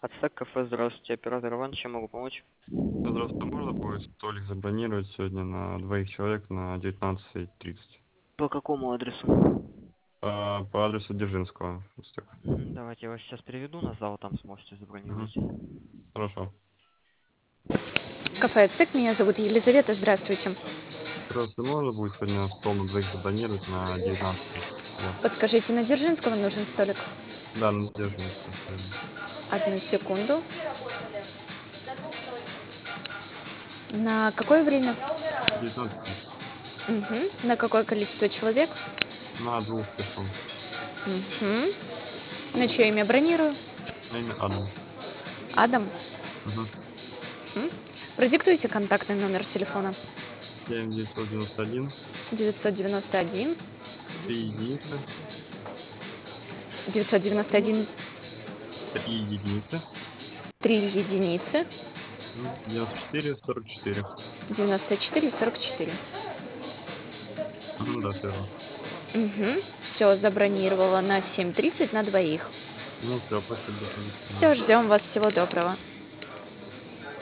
Ацтек кафе, здравствуйте, оператор Иван, чем могу помочь? Здравствуйте, можно будет столик забронировать сегодня на двоих человек на 19:30? По какому адресу? По адресу Дзержинского. Ацтек. Давайте я вас сейчас переведу на зал, там сможете Мгм. забронировать. Хорошо. Кафе «Ацтек», меня зовут Елизавета, здравствуйте. Здравствуйте, можно будет сегодня стол на двоих забронировать на 19:30? Да, Подскажите, на Дзержинского нужен столик? да, на Дзержинского. Правильно. Одну секунду. На какое время? 19:30. Угу. На какое количество человек? На двух персон. Угу. На чье имя бронирую? На имя Адам. Адам. Мгм. Мгм. Продиктуйте контактный номер телефона. 7991, 991 3 единицы, 991 3 единицы, 3 единицы 94 44. 94 44. Мгм, да, все верно. Угу. Все, забронировала на 7:30 на двоих. Ну все, спасибо большое, до свидания. Все, ждем вас, всего доброго.